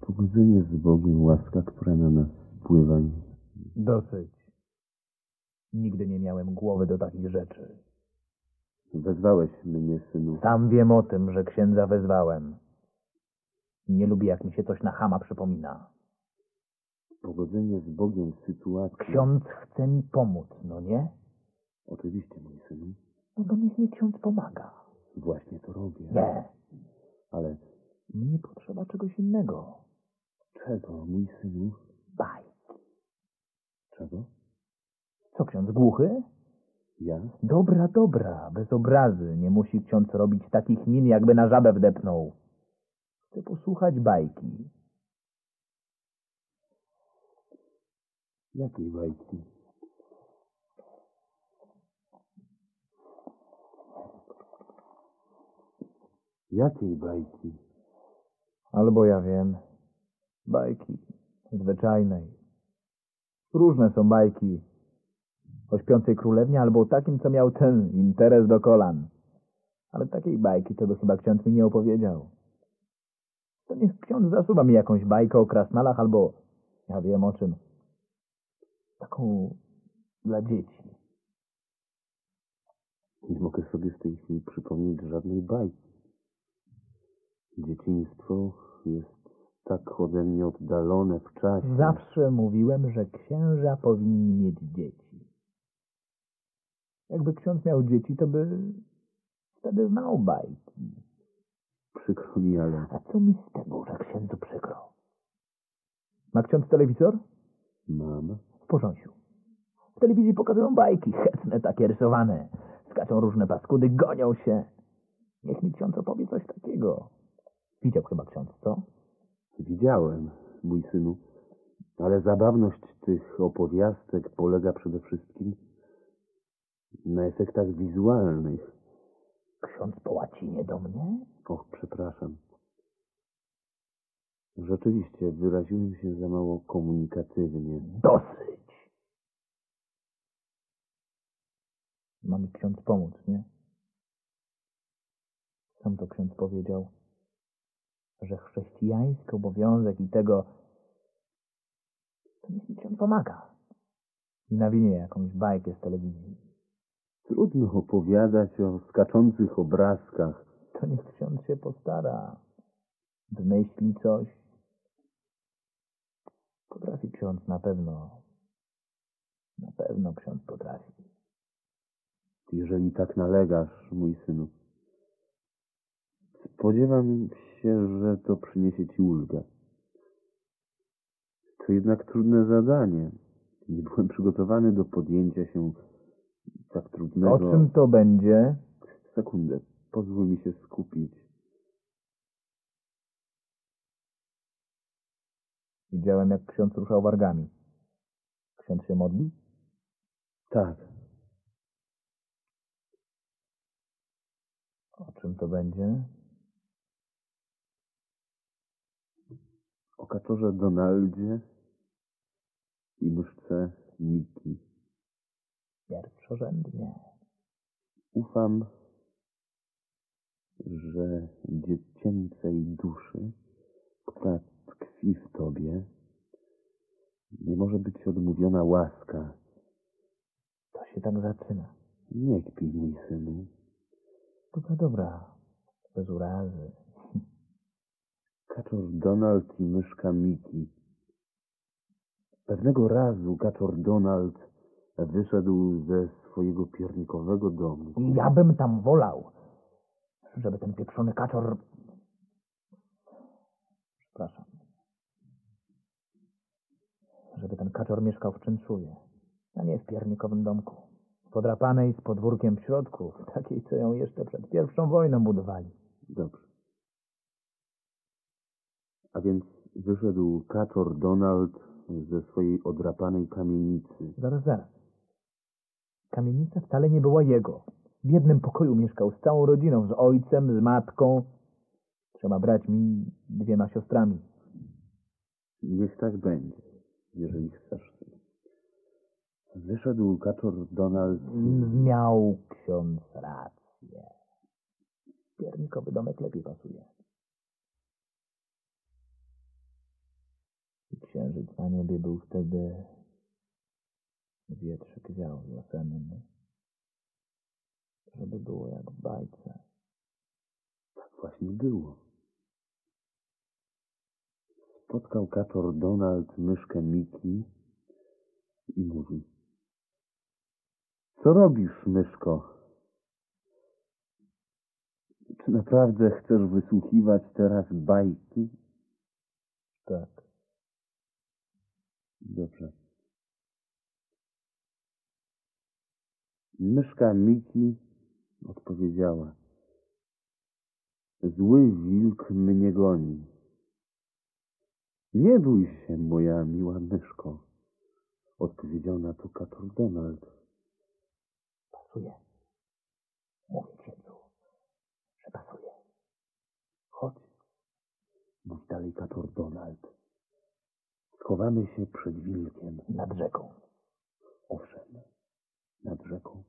Pogodzenie z Bogiem, łaska, która na nas spływa. Dosyć. Nigdy nie miałem głowy do takich rzeczy. Wezwałeś mnie, synu. Sam wiem o tym, że księdza wezwałem. Nie lubię, jak mi się coś na chama przypomina. Pogodzenie z Bogiem w sytuacji... Ksiądz chce mi pomóc, no nie? Oczywiście, mój synu. No to niech mi ksiądz pomaga. Właśnie to robię. Nie. Ale Mnie potrzeba czegoś innego. czego, mój synu? Bajki. Czego? Co, ksiądz głuchy? Ja? Dobra, bez obrazy. Nie musi ksiądz robić takich min, jakby na żabę wdepnął. Chcę posłuchać bajki. Jakiej bajki? Jakiej bajki? Albo ja wiem. Bajki. Zwyczajnej. Różne są bajki. O śpiącej królewnie albo o takim, co miał ten interes do kolan. Ale takiej bajki to by chyba ksiądz mi nie opowiedział. To niech ksiądz zasuwa mi jakąś bajkę o krasnalach albo ja wiem o czym. Taką dla dzieci. Nie mogę sobie w tej chwili przypomnieć żadnej bajki. Dzieciństwo jest tak ode mnie oddalone w czasie. Zawsze mówiłem, że księża powinni mieć dzieci. Jakby ksiądz miał dzieci, to by wtedy znał bajki. Przykro mi, ale... A co mi z tego, że księdzu przykro? Ma ksiądz telewizor? Mam. W porządku. W telewizji pokazują bajki, chętne takie rysowane. Skaczą różne paskudy, gonią się. Niech mi ksiądz opowie coś takiego. Widział chyba ksiądz, co? Widziałem, mój synu. Ale zabawność tych opowiastek polega przede wszystkim na efektach wizualnych. Ksiądz po łacinie do mnie? Och, przepraszam. Rzeczywiście, wyraziłem się za mało komunikatywnie. Dosyć. Ma mi ksiądz pomóc, nie? Sam to ksiądz powiedział, że chrześcijański obowiązek i tego, to niech mi ksiądz pomaga. I nawinie jakąś bajkę z telewizji. Trudno opowiadać o skaczących obrazkach. To niech ksiądz się postara. Wymyśli coś. Potrafi ksiądz na pewno. Na pewno ksiądz potrafi. Jeżeli tak nalegasz, mój synu. Spodziewam się, że to przyniesie ci ulgę. To jednak trudne zadanie. Nie byłem przygotowany do podjęcia się tak trudnego... O czym to będzie? Sekundę, pozwól mi się skupić. Widziałem, jak ksiądz ruszał wargami. Ksiądz się modli? Tak, O czym to będzie? o kaczorze Donaldzie i myszce Miki. Pierwszorzędnie. Ufam, że dziecięcej duszy, która tkwi w tobie, nie może być odmówiona łaska. To się tak zaczyna. Nie kpij, mój synu. Dobra. Bez urazy. Kaczor Donald i myszka Miki. Pewnego razu kaczor Donald wyszedł ze swojego piernikowego domu. Ja bym tam wolał, żeby ten pieprzony kaczor... Przepraszam. Żeby ten kaczor mieszkał w czynszuje, a nie w piernikowym domku. Podrapanej z podwórkiem w środku, takiej, co ją jeszcze przed pierwszą wojną budowali. Dobrze. A więc wyszedł kaczor Donald ze swojej odrapanej kamienicy. Zaraz. Kamienica wcale nie była jego. W jednym pokoju mieszkał z całą rodziną, z ojcem, z matką, 3 braćmi, 2 siostrami. Niech tak będzie, jeżeli chcesz. Wyszedł kaczor Donald... Miał ksiądz rację. Piernikowy domek lepiej pasuje. Księżyc na niebie był wtedy wietrzyk wiał wiosenny, żeby było jak w bajce. Tak właśnie było. Spotkał kaczor Donald myszkę Miki i mówi: co robisz, myszko? Czy naprawdę chcesz wysłuchiwać teraz bajki? Tak. Dobrze. Myszka Miki odpowiedziała: zły wilk mnie goni. Nie bój się, moja miła myszko, odpowiedział na to kaczor Donald. Pasuje. Mówię księdzu, że pasuje. Chodź, mówi dalej kaczor Donald. Schowamy się przed wilkiem. Nad rzeką. Owszem, nad rzeką.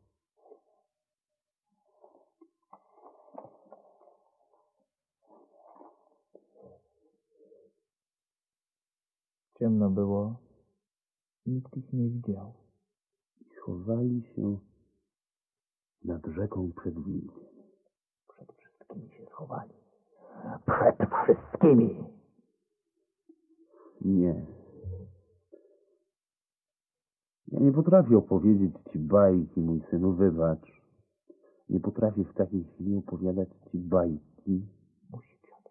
Ciemno było. Nikt ich nie widział. I schowali się nad rzeką przed wilkiem. Przed wszystkimi się schowali. Przed wszystkimi! Nie. Ja nie potrafię opowiedzieć ci bajki, mój synu, wybacz. Nie potrafię w takiej chwili opowiadać ci bajki. Musi ksiądz.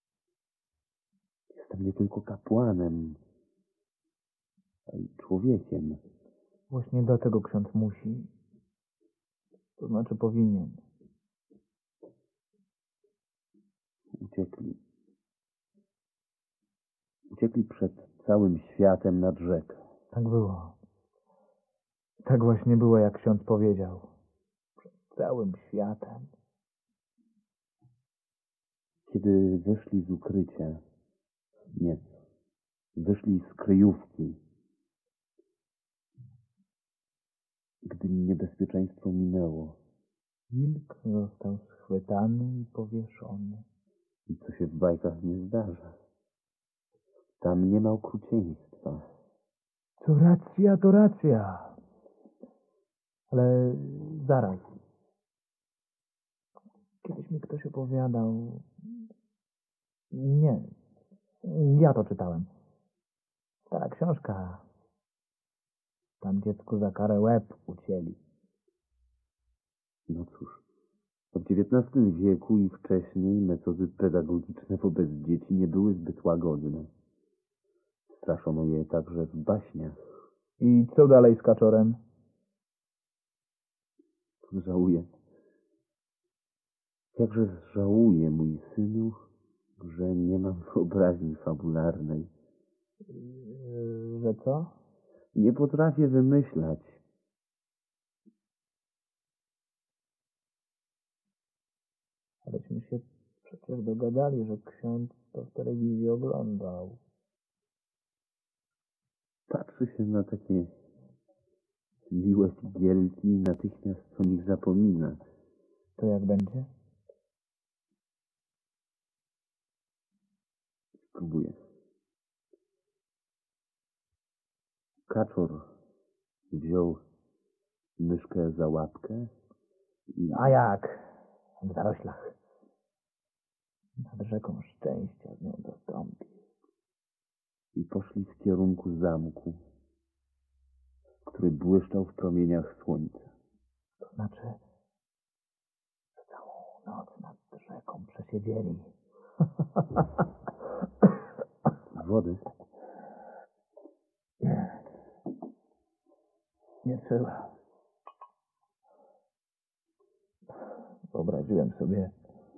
Jestem nie tylko kapłanem, ale i człowiekiem. Właśnie dlatego ksiądz musi. To znaczy powinien. Uciekli. Uciekli przed całym światem nad rzekę. Tak było. Tak właśnie było, jak ksiądz powiedział. Przed całym światem. Kiedy wyszli z ukrycia, nie, wyszli z kryjówki, gdy niebezpieczeństwo minęło, Wilk został schwytany i powieszony. i co się w bajkach nie zdarza. Tam nie ma okrucieństwa. To racja. Ale zaraz. Kiedyś mi ktoś opowiadał... Nie. Ja to czytałem. Stara książka. Tam dziecku za karę łeb ucięli. No cóż, w XIX wieku i wcześniej metody pedagogiczne wobec dzieci nie były zbyt łagodne. Straszono je także w baśniach. I co dalej z kaczorem? Żałuję. Jakże żałuję, mój synu, że nie mam wyobraźni fabularnej. Że co? Nie potrafię wymyślać. Aleśmy się przecież dogadali, że ksiądz to w telewizji oglądał. Patrzy się na takie miłe figielki i natychmiast o nich zapomina. To jak będzie? Spróbuję. Kaczor wziął myszkę za łapkę i... A jak? W zaroślach. Nad rzeką szczęścia z nią dostąpi. i poszli w kierunku zamku, który błyszczał w promieniach słońca. To znaczy, że całą noc nad rzeką przesiedzieli. Wody? Nie trzeba. Wyobraziłem sobie,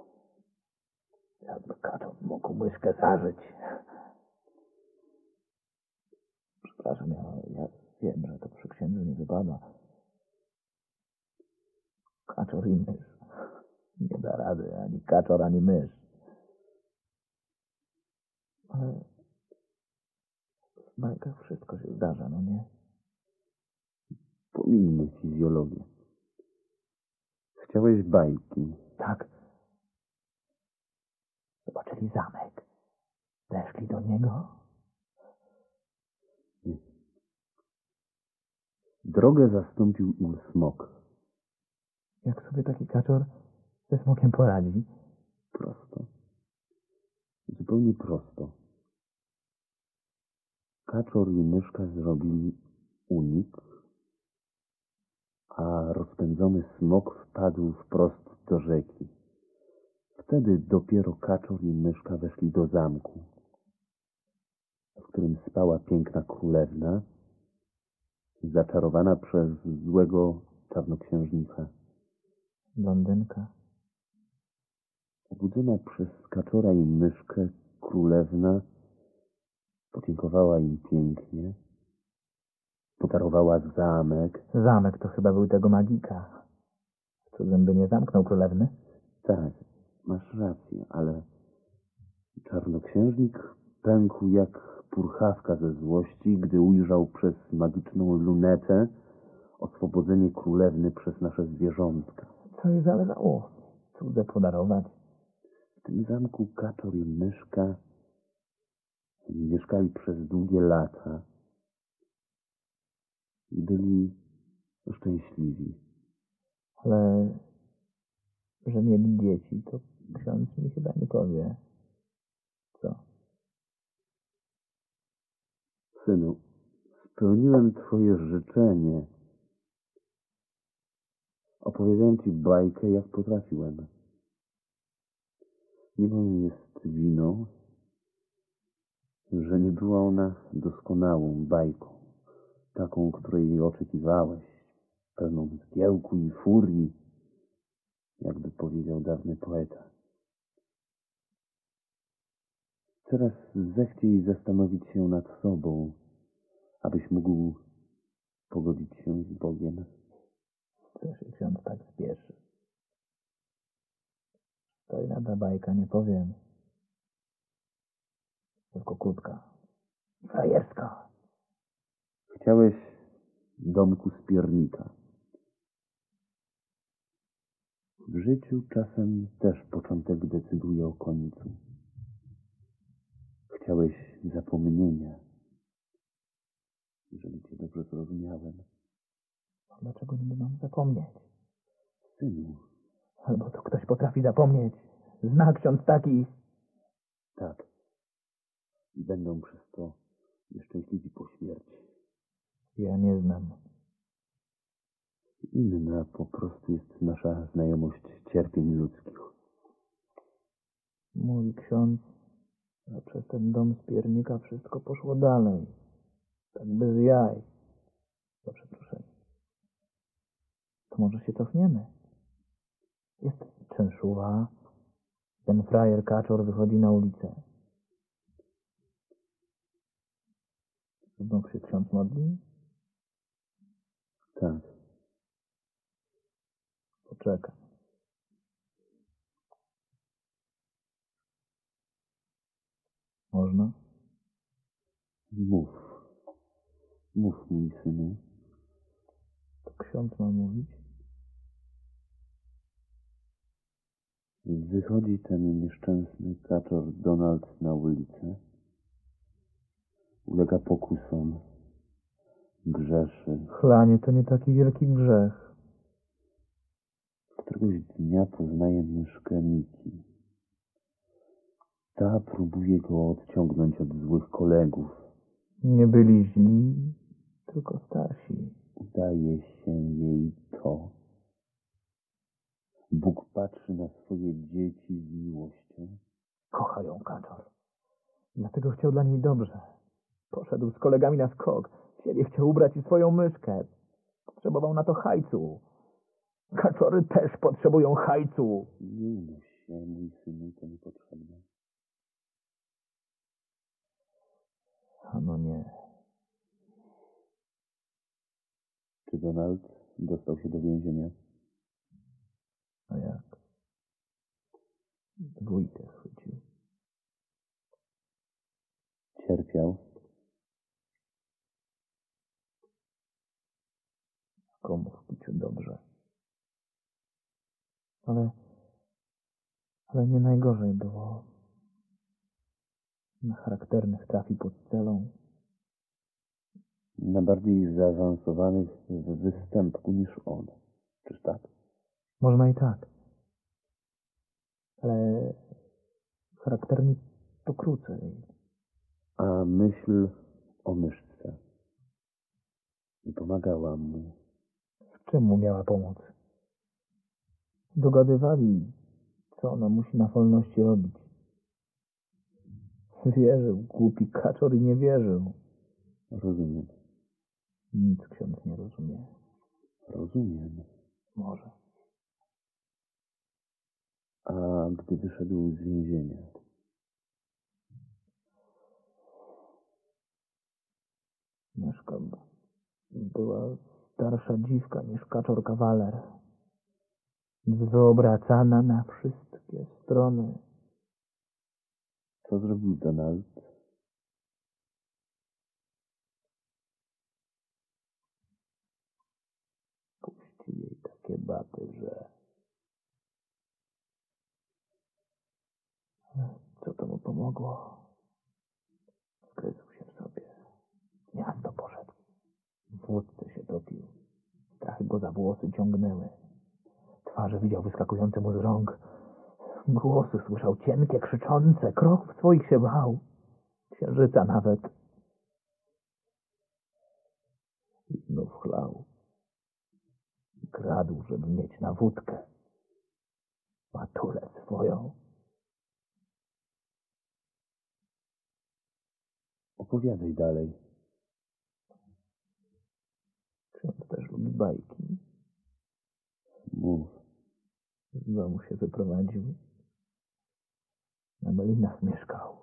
jakby kaczor mógł myszkę zażyć. Przepraszam, ja wiem, że to przy księdzu nie wypada. Kaczor i mysz. Nie da rady ani kaczor, ani mysz. Ale w bajkach wszystko się zdarza, no nie? Pomińmy fizjologię. Chciałeś bajki. Tak. Zobaczyli zamek. Weszli do niego. Drogę zastąpił im smok. Jak sobie taki kaczor ze smokiem poradzi? Prosto. Zupełnie prosto. Kaczor i myszka zrobili unik, a rozpędzony smok wpadł wprost do rzeki. Wtedy dopiero kaczor i myszka weszli do zamku, w którym spała piękna królewna, zaczarowana przez złego czarnoksiężnika. Blondynka. Obudzona przez kaczora i myszkę, królewna podziękowała im pięknie, podarowała zamek. Zamek to chyba był tego magika. Cudem by nie zamknął królewny. Tak, masz rację, ale czarnoksiężnik pękł jak purchawka ze złości, gdy ujrzał przez magiczną lunetę oswobodzenie królewny przez nasze zwierzątka. Co jej zależało? Cudze podarować. W tym zamku kaczor i myszka mieszkali przez długie lata i byli szczęśliwi. Ale że mieli dzieci, to ksiądz mi chyba nie powie. Co? Synu, spełniłem twoje życzenie. Opowiedziałem ci bajkę, jak potrafiłem. Nie moją jest winą, że nie była ona doskonałą bajką, taką, której oczekiwałeś, pełną zgiełku i furii, jakby powiedział dawny poeta. Teraz zechciej zastanowić się nad sobą, abyś mógł pogodzić się z Bogiem. Co się ksiądz tak spieszy? To i lada bajka, nie powiem. Tylko krótka. Frajerska. Chciałeś domku z piernika. W życiu czasem też początek decyduje o końcu. Chciałeś zapomnienia, jeżeli cię dobrze zrozumiałem. Dlaczego nie mam zapomnieć? Synu, Albo to ktoś potrafi zapomnieć. Zna ksiądz taki. tak. I będą przez to nieszczęśliwi po śmierci. Ja nie znam. Inna po prostu jest nasza znajomość cierpień ludzkich. Mówi ksiądz, że przez ten dom z piernika wszystko poszło dalej. Tak bez jaj. Za przeproszenie. To może się cofniemy. Jest czenszuwa. Ten frajer kaczor wychodzi na ulicę. Znów się ksiądz modli? Tak. Poczekam. Można? Mów. Mów, mój synu. To ksiądz ma mówić? Wychodzi ten nieszczęsny kaczor Donald na ulicę. Ulega pokusom. Grzeszy. Chlanie to nie taki wielki grzech. Któregoś dnia poznaje myszkę Miki. Ta próbuje go odciągnąć od złych kolegów. Nie byli źli, tylko starsi. Udaje się jej to. Bóg patrzy na swoje dzieci z miłością. Kocha ją kaczor. Dlatego chciał dla niej dobrze. Poszedł z kolegami na skok. Siebie chciał ubrać i swoją myszkę. Potrzebował na to hajcu. Kaczory też potrzebują hajcu. Nie unoś się, mój synu, to niepotrzebne. A no nie. Czy Donald dostał się do więzienia? A jak? Dwójkę chwycił. Cierpiał. Komu w piciu dobrze. Ale nie najgorzej było. Na charakternych trafi pod celą. Na bardziej zaawansowanych w występku niż on. Czyż tak? Można i tak. Ale charakterni to krócej. A myśl o myszce nie pomagała mu. W czym mu miała pomóc? Dogadywali, co ona musi na wolności robić. Wierzył, głupi kaczor, i nie wierzył. Rozumiem. Nic ksiądz nie rozumie. Rozumiem. Może. A gdy wyszedł z więzienia? Myszka była starsza dziwka niż kaczor kawaler. Wyobracana na wszystkie strony. Co zrobił Donald? Puścił jej takie baty, że... Co to mu pomogło? Skryzł się w sobie. W miasto poszedł. W wódce się topił. Strachy go za włosy ciągnęły. Twarze widział wyskakujące mu z rąk. Głosy słyszał cienkie, krzyczące. Kroków swoich się bał. Księżyca nawet. I znów chlał. Kradł, żeby mieć na wódkę. Matulę swoją. Opowiadaj dalej. Ksiądz też lubi bajki. Mów. Z domu się wyprowadził. Na Melinach mieszkał.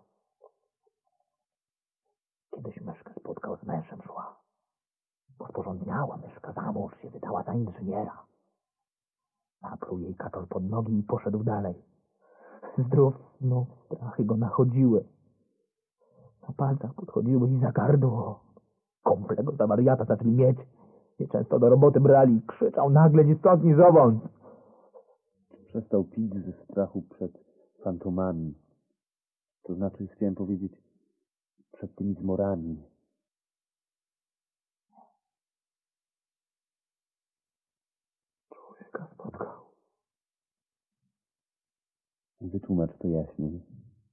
Kiedyś myszkę spotkał, z mężem szła. Porządniała myszka, za mąż się wydała za inżyniera. Napluł jej kaczor pod nogi i poszedł dalej. Zdrów, no, strachy go nachodziły. Na palcach podchodziły i za gardło. Komple go za wariata zaczęli mieć. Nieczęsto do roboty brali. Krzyczał nagle ni stąd, ni zowąd. Przestał pić ze strachu przed fantomami. To znaczy, chciałem powiedzieć, przed tymi zmorami. Człowieka spotkał. Wytłumacz to jaśniej.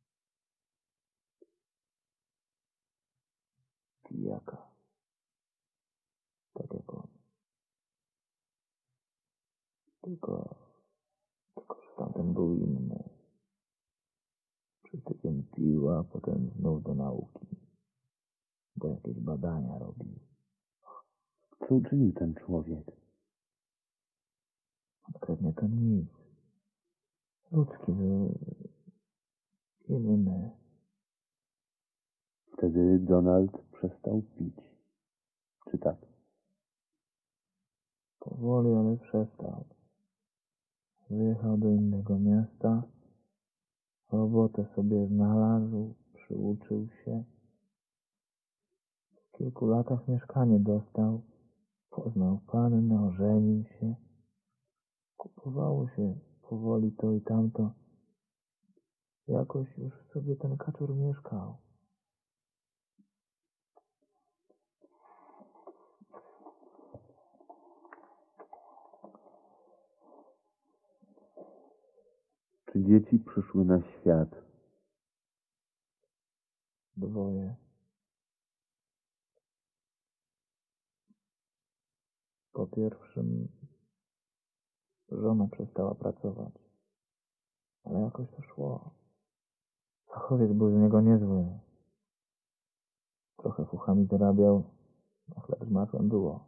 Pijaka. Tak jak on. Tylko, że tamten był inny. Przez tydzień pił, a potem znów do nauki. Bo jakieś badania robił. Co uczynił ten człowiek? Konkretnie to nic. Ludzki był inny. Wtedy Donald przestał pić. Czy tak? Powoli, ale przestał. Wyjechał do innego miasta. Robotę sobie znalazł, przyuczył się. W kilku latach mieszkanie dostał. Poznał pannę, ożenił się. Kupowało się powoli to i tamto. Jakoś już sobie ten kaczor mieszkał. Czy dzieci przyszły na świat? Dwoje. Po pierwszym żona przestała pracować. Ale jakoś to szło. Fachowiec był z niego niezły. Trochę fuchami zarabiał, a chleb z masłem było.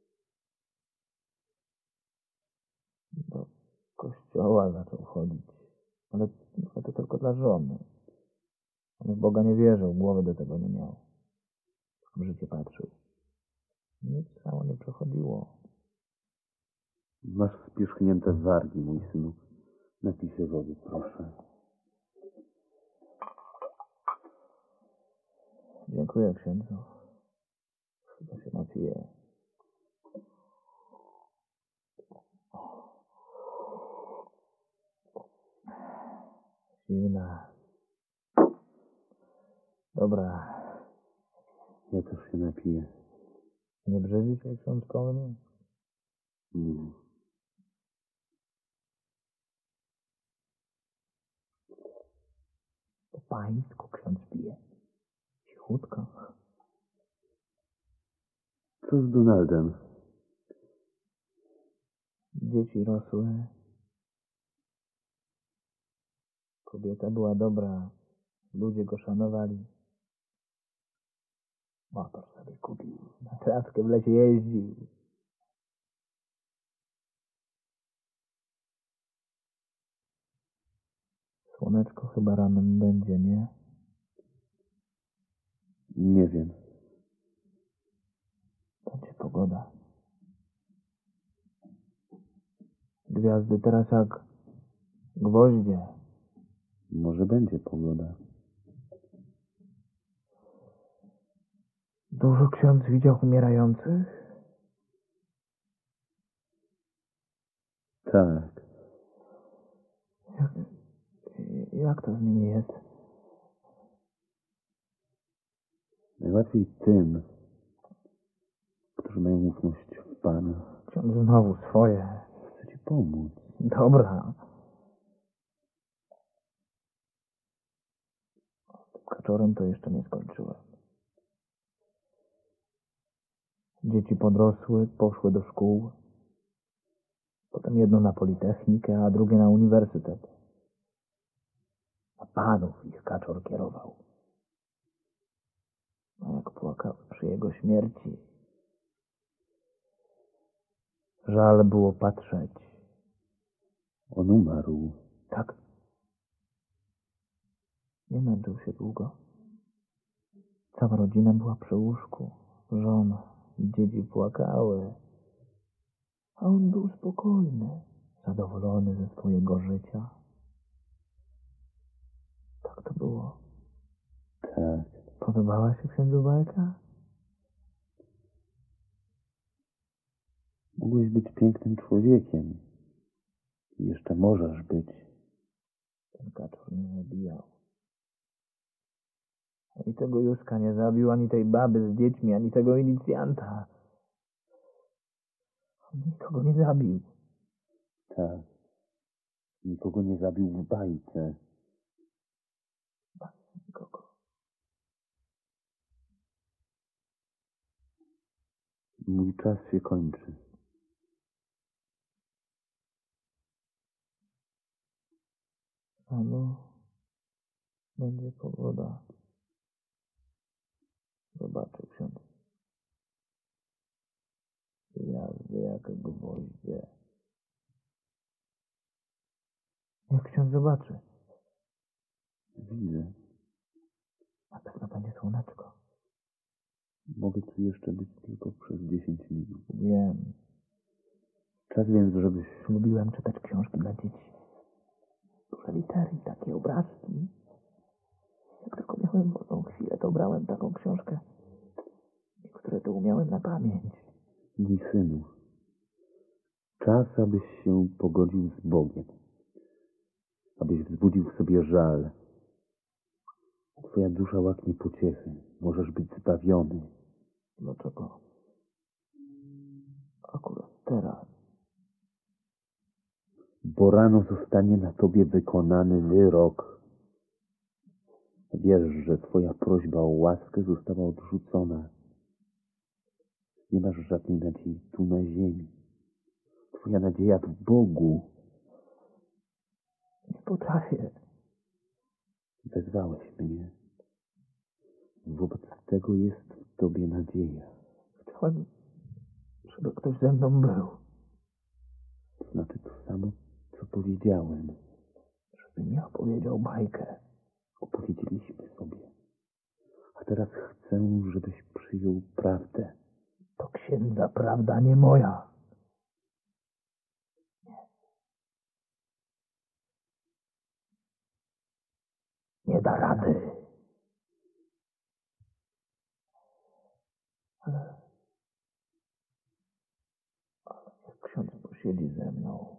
Do kościoła zaczął chodzić. Ale to tylko dla żony. On w Boga nie wierzył, głowy do tego nie miał. W życie patrzył. Nic samo nie przechodziło. Masz spierzchnięte wargi, mój synu. Napij się wody, proszę. Dziękuję, księdzu. Chyba się napiję. Zimna. Dobra. Ja też się napiję. Nie brzydzi się ksiądz po mnie? Nie. Po pańsku ksiądz pije. Cichutko. Co z Donaldem? Dzieci rosły. Kobieta była dobra. Ludzie go szanowali. Motor sobie kupił. Na trawkę w lesie jeździł. Słoneczko chyba ranem będzie, nie? Nie wiem. Będzie pogoda. Gwiazdy teraz jak gwoździe. Może będzie pogoda. Dużo ksiądz widział umierających? Tak. Jak to z nimi jest? Najłatwiej tym, którzy mają ufność w Pana. Ksiądz znowu swoje. Chcę ci pomóc. Dobra. Z kaczorem to jeszcze nie skończyłem. Dzieci podrosły, poszły do szkół. Potem jedno na Politechnikę, a drugie na uniwersytet. A panów ich kaczor kierował. A jak płakał przy jego śmierci. Żal było patrzeć. On umarł. Tak. Nie męczył się długo. Cała rodzina była przy łóżku. Żona i dzieci płakały. A on był spokojny, zadowolony ze swojego życia. Tak to było. Tak. Podobała się księdzu bajka? Mogłeś być pięknym człowiekiem. I jeszcze możesz być. Ten kaczor nie zabijał. Ani tego Józka nie zabił, ani tej baby z dziećmi, ani tego inicjanta. On nikogo nie zabił. Tak. Nikogo nie zabił w bajce. Nikogo. Mój czas się kończy. Ano, będzie pogoda. Zobaczył ksiądz. Gwiazdy jak gwoździe. Jak ksiądz zobaczy. Widzę. Na pewno będzie słoneczko. Mogę tu jeszcze być tylko przez 10 minut. Wiem. Czas więc, żebyś... Lubiłem czytać książki dla dzieci. Duże litery i takie obrazki. Jak tylko miałem wolną chwilę, to brałem taką książkę. Niektóre to umiałem na pamięć. Mój synu, czas, abyś się pogodził z Bogiem. Abyś wzbudził w sobie żal. Twoja dusza łaknie pociechy. Możesz być zbawiony. Dlaczego? Akurat teraz. Bo rano zostanie na tobie wykonany wyrok. Wiesz, że twoja prośba o łaskę została odrzucona. Nie masz żadnej nadziei tu na ziemi. Twoja nadzieja w Bogu. Nie potrafię. Wezwałeś mnie. Wobec tego jest w tobie nadzieja. Chciałem, żeby ktoś ze mną był. To znaczy to samo, co powiedziałem. Żeby mi opowiedział bajkę. Opowiedzieliśmy sobie. A teraz chcę, żebyś przyjął prawdę. To księdza prawda, nie moja. Nie da rady. Ale niech ksiądz posiedzi ze mną.